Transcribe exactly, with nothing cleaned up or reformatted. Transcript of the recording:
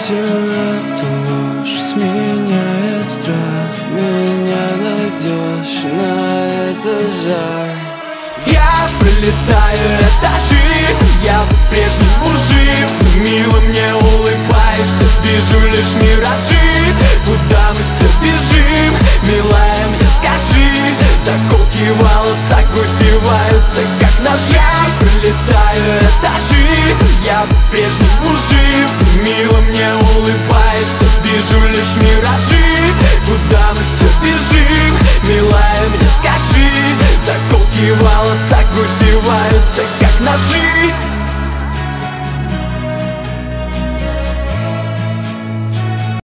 Всю эту ложь сменяет страх. Меня найдешь, на это жаль. Я пролетаю этажи, я по-прежнему жив. Ты мило мне улыбаешься, вижу лишь миражи. Куда мы все бежим, милая, мне скажи. Заколки в волосах выбиваются, как ножи. Я пролетаю этажи, я по-прежнему жив.